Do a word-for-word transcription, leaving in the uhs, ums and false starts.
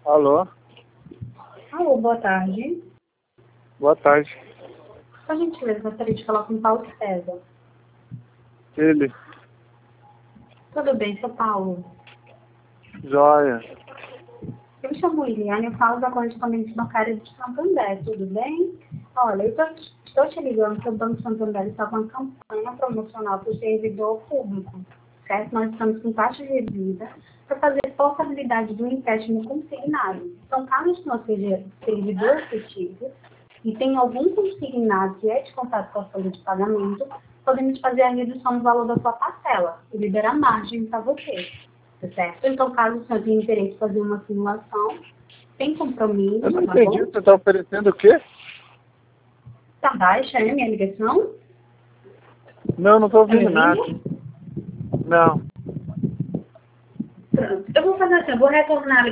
Alô? Alô, boa tarde. Boa tarde. Por gentileza, gostaria de falar com o Paulo César. Ele. Tudo bem, seu Paulo? Joia. Eu me chamo Liliane, eu falo da correspondente bancária de Santander, tudo bem? Olha, eu tô, estou te ligando porque o Banco Santander está com uma campanha promocional para o servidor público, certo? Nós estamos com taxa reduzida para fazer portabilidade do empréstimo consignado. Então, caso o senhor seja servidor efetivo e tem algum consignado que é de contato com a folha de pagamento, podemos fazer a redução do valor da sua parcela e liberar margem para você. Certo? Então, caso o senhor tenha interesse em fazer uma simulação, sem compromisso, Eu não tá entendi. bom? Você está oferecendo o quê? Tá baixa, né, minha ligação? Não, não estou Tá me ouvindo nada. ouvindo? Não. Pronto. Eu vou fazer assim, eu vou retornar a